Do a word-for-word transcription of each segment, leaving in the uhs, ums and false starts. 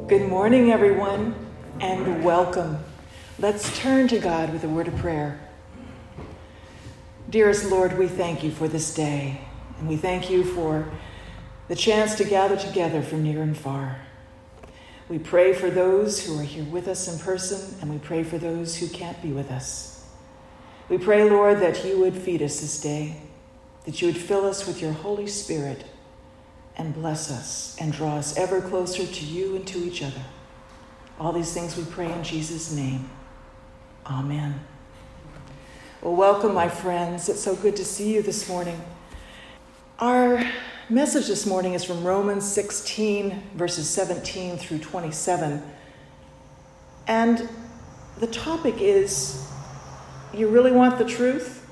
Good morning, everyone, and welcome. Let's turn to God with a word of prayer. Dearest Lord, we thank you for this day, and we thank you for the chance to gather together from near and far. We pray for those who are here with us in person, and we pray for those who can't be with us. We pray, Lord, that you would feed us this day, that you would fill us with your Holy Spirit, and bless us and draw us ever closer to you and to each other. All these things we pray in Jesus' name. Amen. Well, welcome, my friends. It's so good to see you this morning. Our message this morning is from Romans sixteen, verses seventeen through twenty-seven. And the topic is, you really want the truth?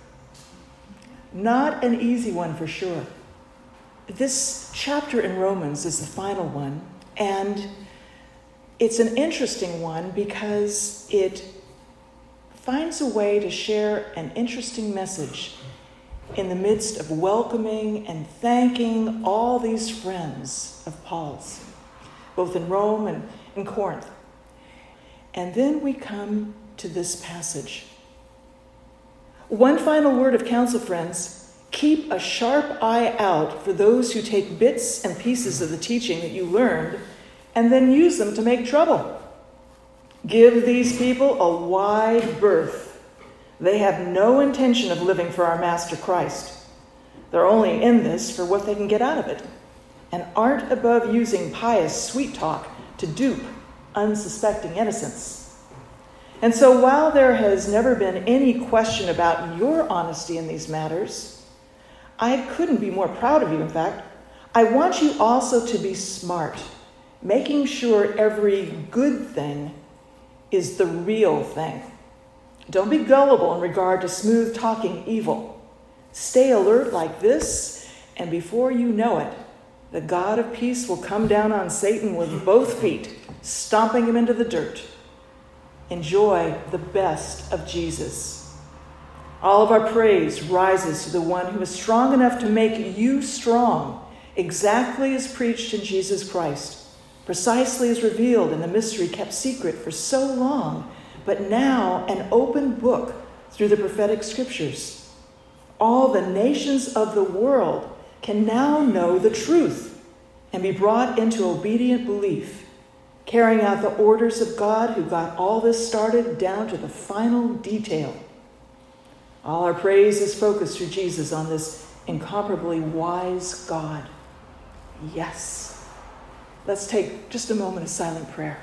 Not an easy one for sure. This chapter in Romans is the final one, and it's an interesting one because it finds a way to share an interesting message in the midst of welcoming and thanking all these friends of Paul's, both in Rome and in Corinth. And then we come to this passage. One final word of counsel, friends. Keep a sharp eye out for those who take bits and pieces of the teaching that you learned and then use them to make trouble. Give these people a wide berth. They have no intention of living for our Master Christ. They're only in this for what they can get out of it, and aren't above using pious sweet talk to dupe unsuspecting innocents. And so while there has never been any question about your honesty in these matters, I couldn't be more proud of you, in fact. I want you also to be smart, making sure every good thing is the real thing. Don't be gullible in regard to smooth-talking evil. Stay alert like this, and before you know it, the God of peace will come down on Satan with both feet, stomping him into the dirt. Enjoy the best of Jesus. All of our praise rises to the one who is strong enough to make you strong, exactly as preached in Jesus Christ, precisely as revealed in the mystery kept secret for so long, but now an open book through the prophetic scriptures. All the nations of the world can now know the truth and be brought into obedient belief, carrying out the orders of God who got all this started down to the final detail. All our praise is focused through Jesus on this incomparably wise God. Yes. Let's take just a moment of silent prayer.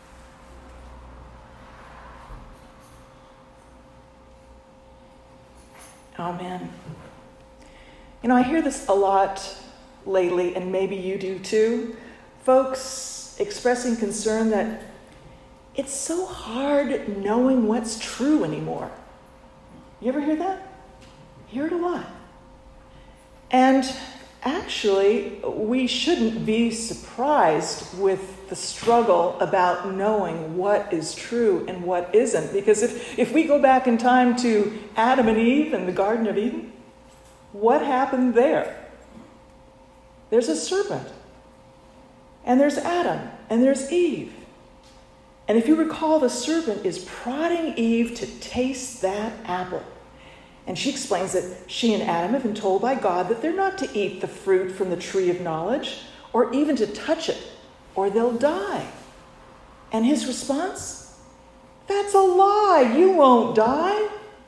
Amen. You know, I hear this a lot lately, and maybe you do too. Folks expressing concern that it's so hard knowing what's true anymore. You ever hear that? Hear it a lot. And actually, we shouldn't be surprised with the struggle about knowing what is true and what isn't. Because if, if we go back in time to Adam and Eve in the Garden of Eden, what happened there? There's a serpent. And there's Adam. And there's Eve. And if you recall, the serpent is prodding Eve to taste that apple. And she explains that she and Adam have been told by God that they're not to eat the fruit from the tree of knowledge or even to touch it, or they'll die. And his response? That's a lie. You won't die.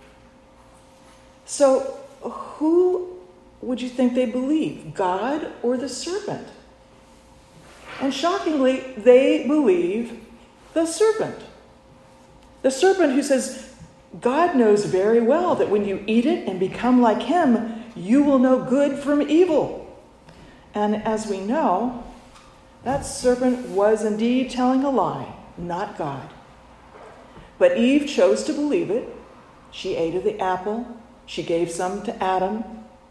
So who would you think they believe, God or the serpent? And shockingly, they believe the serpent. The serpent who says, God knows very well that when you eat it and become like him, you will know good from evil. And as we know, that serpent was indeed telling a lie, not God. But Eve chose to believe it. She ate of the apple. She gave some to Adam.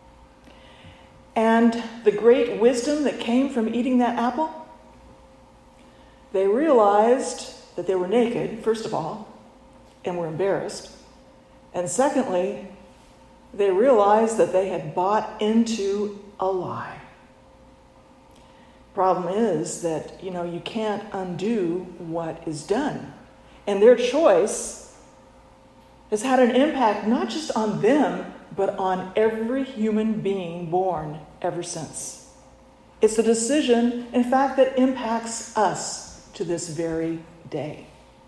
And the great wisdom that came from eating that apple, they realized that they were naked, first of all, and were embarrassed. And secondly, they realized that they had bought into a lie. Problem is that, you know, you can't undo what is done. And their choice has had an impact not just on them, but on every human being born ever since. It's a decision, in fact, that impacts us to this very day.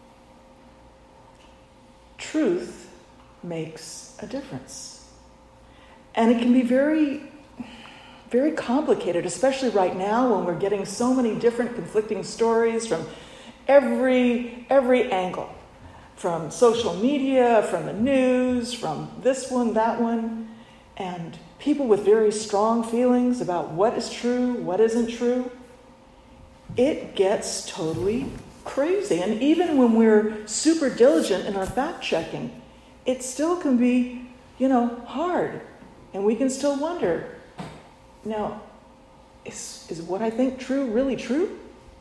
Truth makes a difference. And it can be very, very complicated, especially right now when we're getting so many different conflicting stories from every, every angle. From social media, from the news, from this one, that one, and people with very strong feelings about what is true, what isn't true. It gets totally crazy. And even when we're super diligent in our fact-checking, it still can be, you know, hard. And we can still wonder, now, is, is what I think true really true?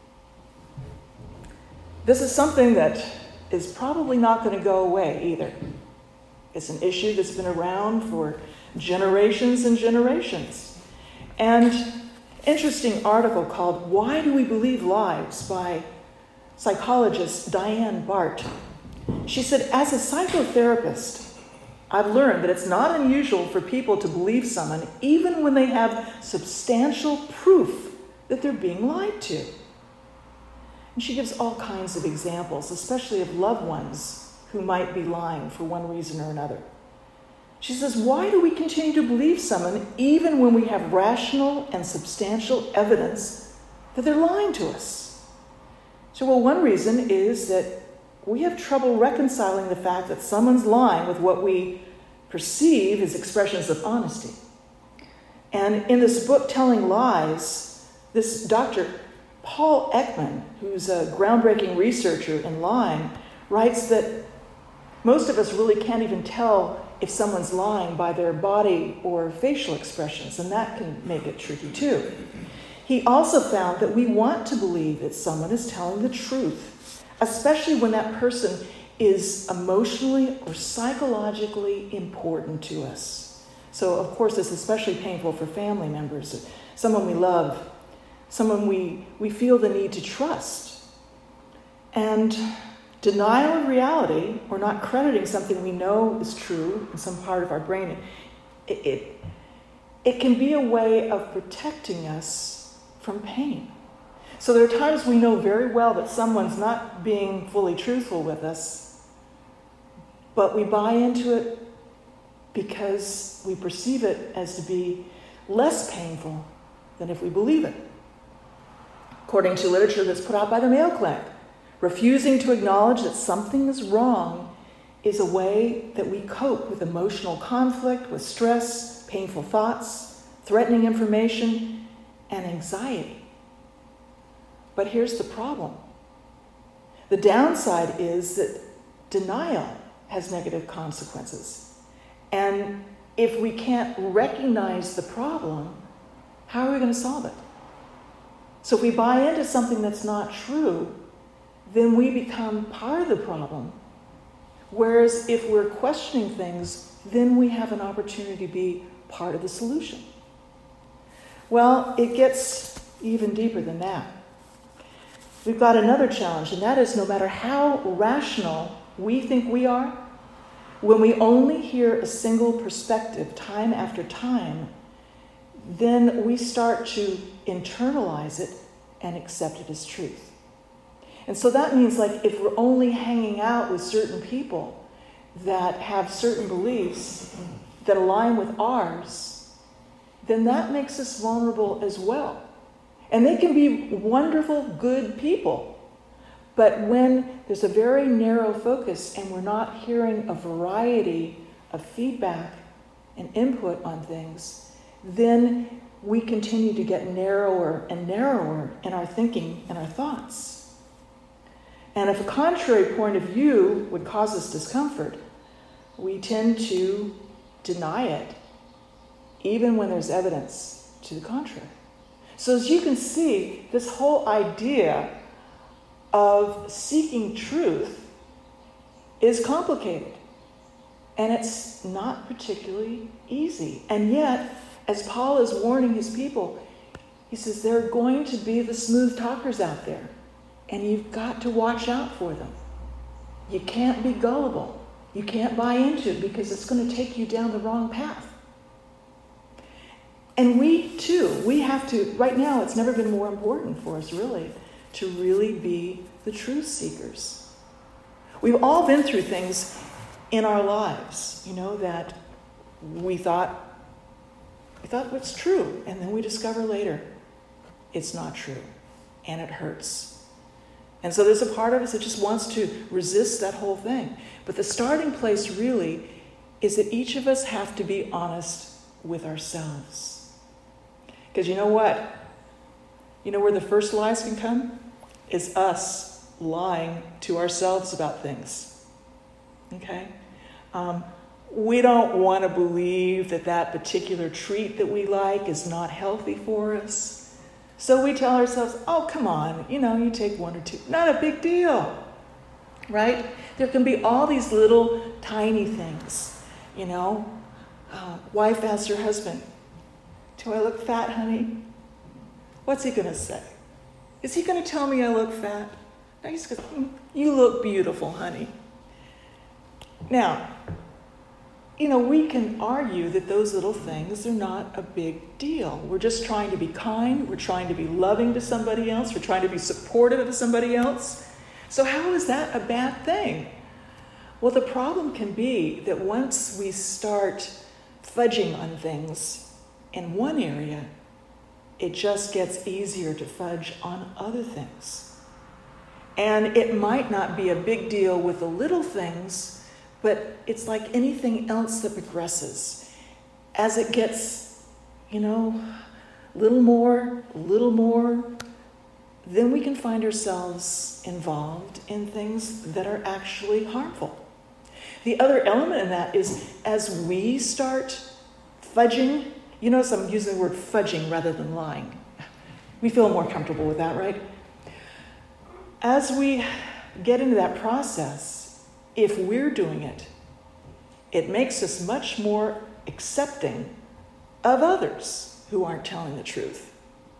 This is something that is probably not going to go away either. It's an issue that's been around for generations and generations. And interesting article called Why Do We Believe Lies by psychologist Diane Bart. She said, as a psychotherapist, I've learned that it's not unusual for people to believe someone even when they have substantial proof that they're being lied to. And she gives all kinds of examples, especially of loved ones who might be lying for one reason or another. She says, why do we continue to believe someone even when we have rational and substantial evidence that they're lying to us? So, well, one reason is that we have trouble reconciling the fact that someone's lying with what we perceive as expressions of honesty. And in this book, Telling Lies, this Doctor Paul Ekman, who's a groundbreaking researcher in lying, writes that most of us really can't even tell if someone's lying by their body or facial expressions, and that can make it tricky too. He also found that we want to believe that someone is telling the truth, especially when that person is emotionally or psychologically important to us. So, of course, it's especially painful for family members, someone we love, someone we, we feel the need to trust. And denial of reality, or not crediting something we know is true in some part of our brain, it, it, it can be a way of protecting us from pain. So there are times we know very well that someone's not being fully truthful with us, but we buy into it because we perceive it as to be less painful than if we believe it. According to literature that's put out by the Mayo Clinic, refusing to acknowledge that something is wrong is a way that we cope with emotional conflict, with stress, painful thoughts, threatening information, and anxiety. But here's the problem. The downside is that denial has negative consequences. And if we can't recognize the problem, how are we going to solve it? So if we buy into something that's not true, then we become part of the problem. Whereas if we're questioning things, then we have an opportunity to be part of the solution. Well, it gets even deeper than that. We've got another challenge, and that is no matter how rational we think we are, when we only hear a single perspective time after time, then we start to internalize it and accept it as truth. And so that means, like, if we're only hanging out with certain people that have certain beliefs that align with ours, then that makes us vulnerable as well. And they can be wonderful, good people. But when there's a very narrow focus and we're not hearing a variety of feedback and input on things, then we continue to get narrower and narrower in our thinking and our thoughts. And if a contrary point of view would cause us discomfort, we tend to deny it, even when there's evidence to the contrary. So as you can see, this whole idea of seeking truth is complicated. And it's not particularly easy. And yet, as Paul is warning his people, He says, there are going to be the smooth talkers out there, and you've got to watch out for them. You can't be gullible. You can't buy into it because it's going to take you down the wrong path. And we, too, we have to, right now, it's never been more important for us, really, to really be the truth seekers. We've all been through things in our lives, you know, that we thought, we thought was true, and then we discover later it's not true, and it hurts. And so there's a part of us that just wants to resist that whole thing. But the starting place really is that each of us have to be honest with ourselves. Because you know what? You know where the first lies can come? Is us lying to ourselves about things. Okay? Um, we don't want to believe that that particular treat that we like is not healthy for us. So we tell ourselves, oh, come on, you know, you take one or two. Not a big deal. Right? There can be all these little tiny things. You know? Uh, wife asks her husband, do I look fat, honey? What's he going to say? Is he going to tell me I look fat? No, he's going to say, mm, you look beautiful, honey. Now, you know, we can argue that those little things are not a big deal. We're just trying to be kind. We're trying to be loving to somebody else. We're trying to be supportive of somebody else. So how is that a bad thing? Well, the problem can be that once we start fudging on things in one area, it just gets easier to fudge on other things. And it might not be a big deal with the little things, but it's like anything else that progresses. As it gets, you know, a little more, a little more, then we can find ourselves involved in things that are actually harmful. The other element in that is as we start fudging, you notice I'm using the word fudging rather than lying. We feel more comfortable with that, right? As we get into that process, if we're doing it, it makes us much more accepting of others who aren't telling the truth.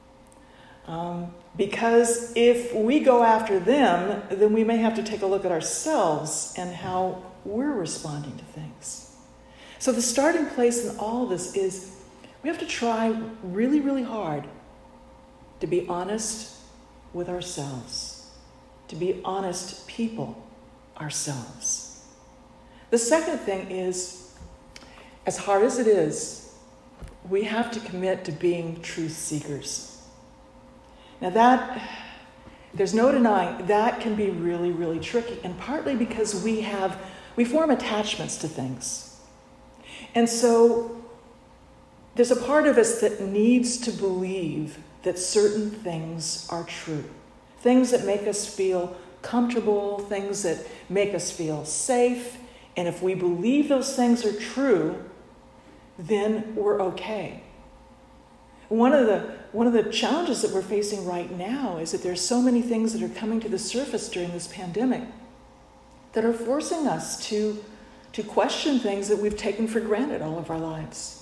Um, because if we go after them, then we may have to take a look at ourselves and how we're responding to things. So the starting place in all of this is we have to try really, really hard to be honest with ourselves, to be honest people ourselves. The second thing is, as hard as it is, we have to commit to being truth seekers. Now that, there's no denying, that can be really, really tricky, and partly because we have, we form attachments to things. And so there's a part of us that needs to believe that certain things are true. Things that make us feel comfortable, things that make us feel safe. And if we believe those things are true, then we're okay. One of the one of the challenges that we're facing right now is that there's so many things that are coming to the surface during this pandemic that are forcing us to, to question things that we've taken for granted all of our lives.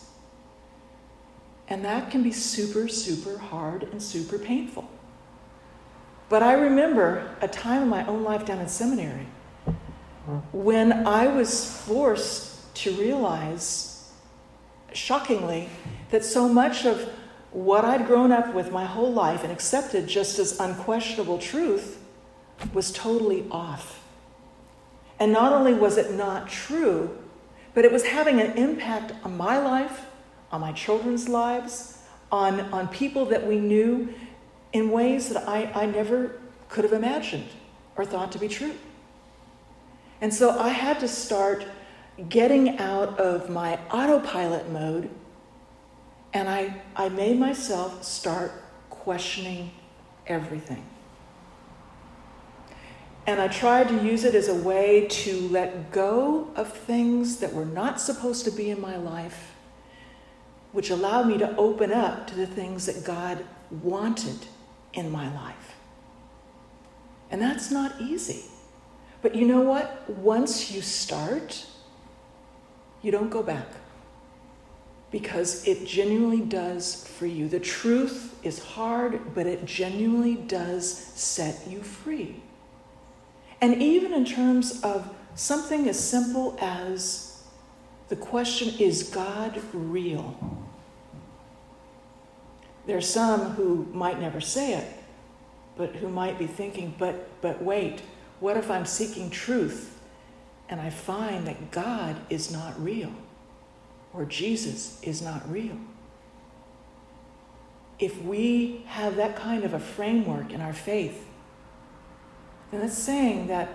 And that can be super, super hard and super painful. But I remember a time in my own life down in seminary when I was forced to realize, shockingly, that so much of what I'd grown up with my whole life and accepted just as unquestionable truth was totally off. And not only was it not true, but it was having an impact on my life, on my children's lives, on, on people that we knew in ways that I, I never could have imagined or thought to be true. And so I had to start getting out of my autopilot mode, and I, I made myself start questioning everything. And I tried to use it as a way to let go of things that were not supposed to be in my life, which allowed me to open up to the things that God wanted in my life. And that's not easy. But you know what? Once you start, you don't go back. because it genuinely does free you. The truth is hard, but it genuinely does set you free. And even in terms of something as simple as the question, is God real? There are some who might never say it, but who might be thinking, but but wait, what if I'm seeking truth and I find that God is not real, or Jesus is not real? If we have that kind of a framework in our faith, then it's saying that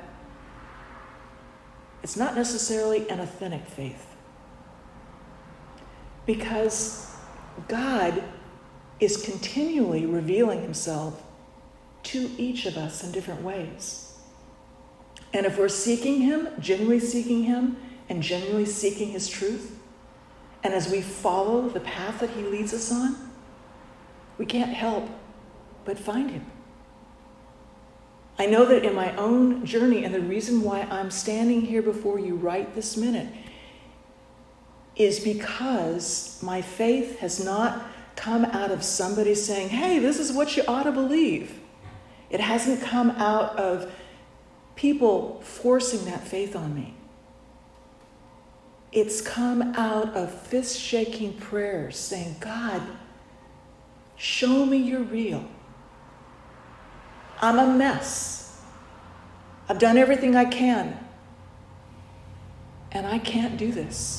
it's not necessarily an authentic faith. Because God is continually revealing himself to each of us in different ways. And if we're seeking him, genuinely seeking him, and genuinely seeking his truth, and as we follow the path that he leads us on, we can't help but find him. I know that in my own journey, and the reason why I'm standing here before you right this minute is because my faith has not come out of somebody saying, hey, this is what you ought to believe. It hasn't come out of people forcing that faith on me. It's come out of fist-shaking prayers saying, God, show me you're real. I'm a mess. I've done everything I can, and I can't do this.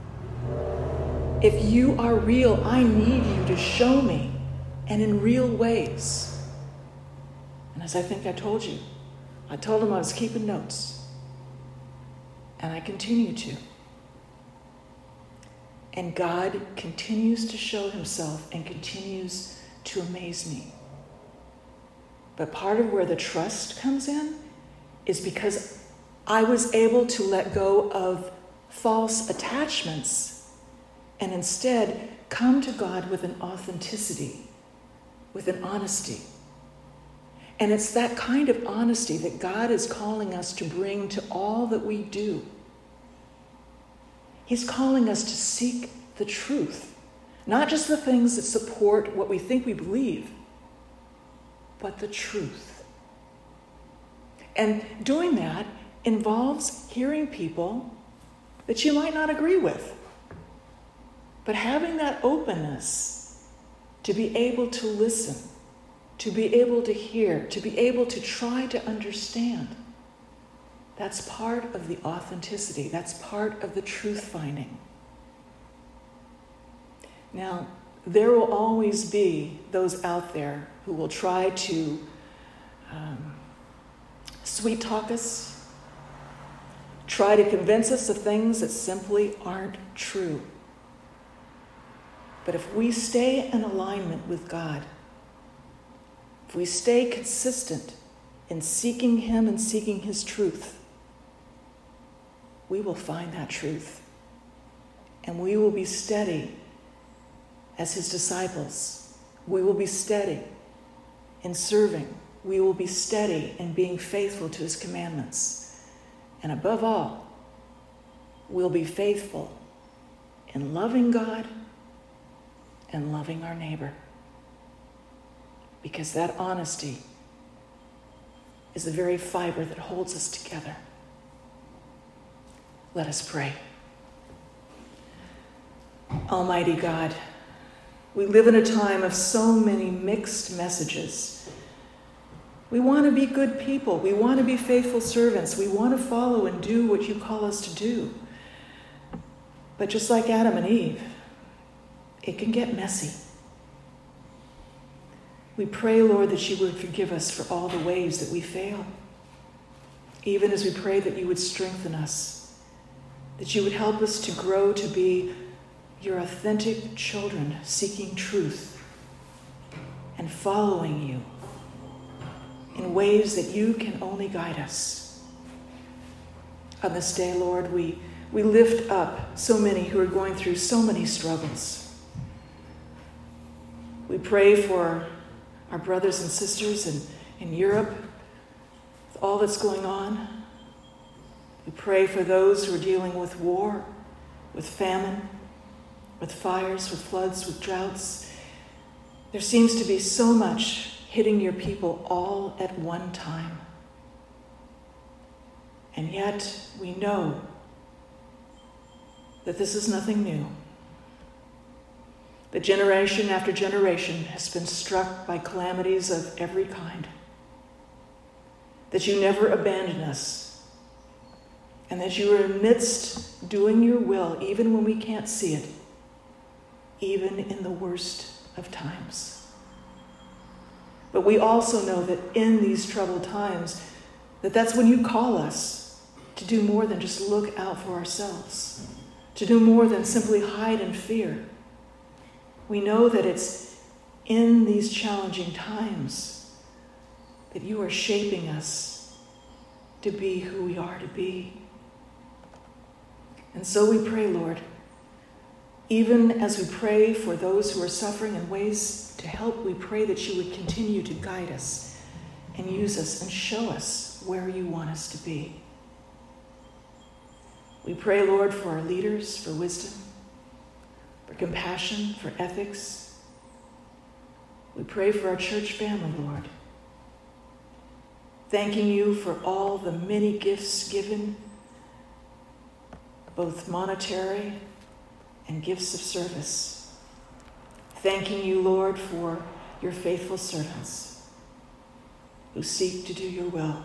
If you are real, I need you to show me, and in real ways. And as I think I told you, I told him I was keeping notes, and I continue to. And God continues to show himself and continues to amaze me. But part of where the trust comes in is because I was able to let go of false attachments and instead come to God with an authenticity, with an honesty. And it's that kind of honesty that God is calling us to bring to all that we do. He's calling us to seek the truth, not just the things that support what we think we believe, but the truth. And doing that involves hearing people that you might not agree with, but having that openness to be able to listen, to be able to hear, to be able to try to understand. That's part of the authenticity. That's part of the truth finding. Now, there will always be those out there who will try to um, sweet talk us, try to convince us of things that simply aren't true. But if we stay in alignment with God, if we stay consistent in seeking him and seeking his truth, we will find that truth. And we will be steady as his disciples. We will be steady in serving. We will be steady in being faithful to his commandments. And above all, we'll be faithful in loving God and loving our neighbor. Because that honesty is the very fiber that holds us together. Let us pray. Almighty God, we live in a time of so many mixed messages. We want to be good people. We want to be faithful servants. We want to follow and do what you call us to do. But just like Adam and Eve, it can get messy. We pray, Lord, that you would forgive us for all the ways that we fail. Even as we pray that you would strengthen us, that you would help us to grow to be your authentic children, seeking truth and following you in ways that you can only guide us. On this day, Lord, we, we lift up so many who are going through so many struggles. We pray for our brothers and sisters in, in Europe, with all that's going on. We pray for those who are dealing with war, with famine, with fires, with floods, with droughts. There seems to be so much hitting your people all at one time. And yet we know that this is nothing new. That generation after generation has been struck by calamities of every kind. That you never abandon us. And that you are amidst doing your will, even when we can't see it, even in the worst of times. But we also know that in these troubled times, that that's when you call us to do more than just look out for ourselves, to do more than simply hide in fear. We know that it's in these challenging times that you are shaping us to be who we are to be. And so we pray, Lord, even as we pray for those who are suffering in ways to help, we pray that you would continue to guide us and use us and show us where you want us to be. We pray, Lord, for our leaders, for wisdom, for compassion, for ethics. We pray for our church family, Lord, thanking you for all the many gifts given, both monetary and gifts of service. Thanking you, Lord, for your faithful servants who seek to do your will.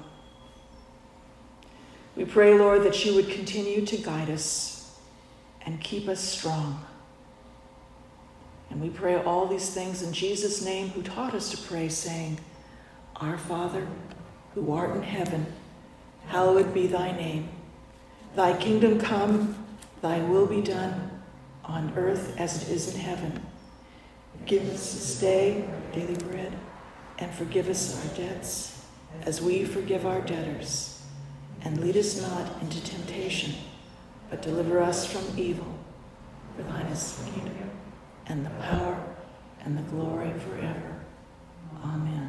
We pray, Lord, that you would continue to guide us and keep us strong. And we pray all these things in Jesus' name, who taught us to pray, saying, Our Father, who art in heaven, hallowed be thy name. Thy kingdom come, thy will be done, on earth as it is in heaven. Give us this day our daily bread, and forgive us our debts, as we forgive our debtors. And lead us not into temptation, but deliver us from evil. For thine is the kingdom, and the power, and the glory forever. Amen.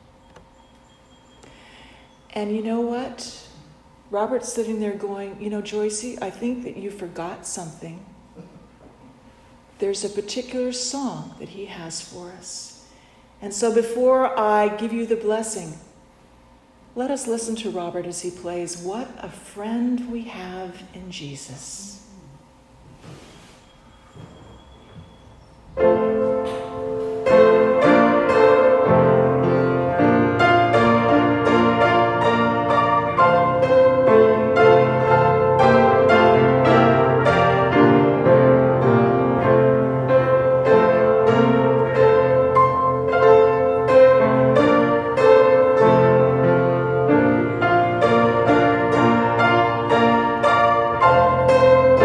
And you know what? Robert's sitting there going, you know, Joycey, I think that you forgot something. There's a particular song that he has for us. And so before I give you the blessing, let us listen to Robert as he plays What a Friend We Have in Jesus. Thank you.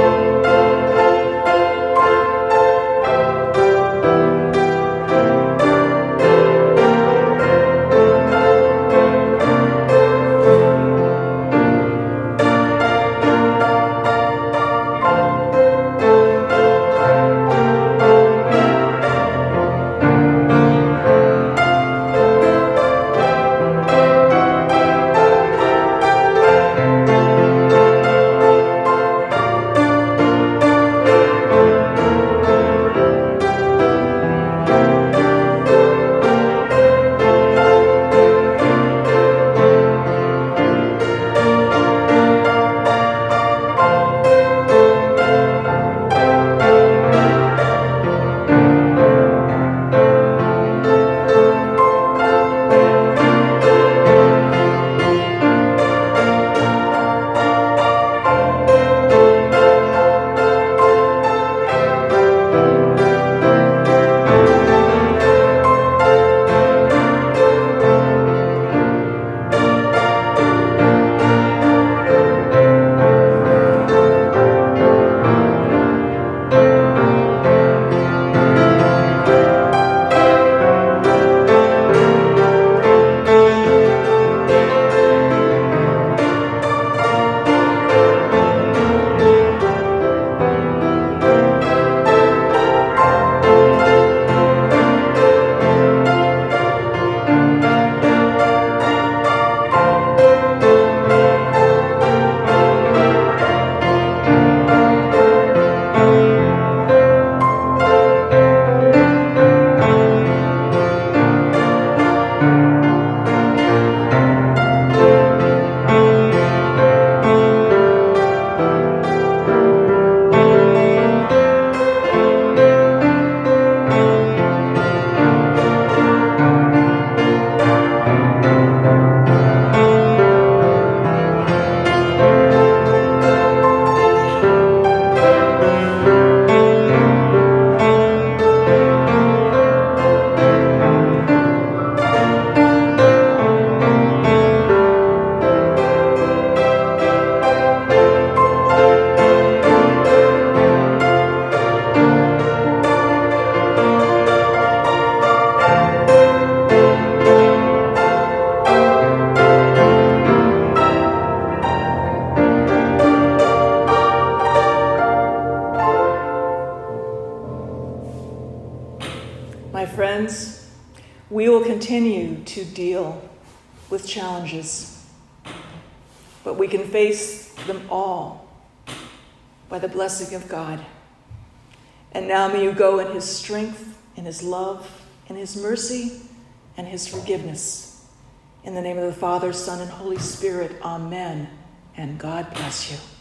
continue to deal with challenges, but we can face them all by the blessing of God. And now may you go in his strength, in his love, in his mercy, and his forgiveness. In the name of the Father, Son, and Holy Spirit, amen. And God bless you.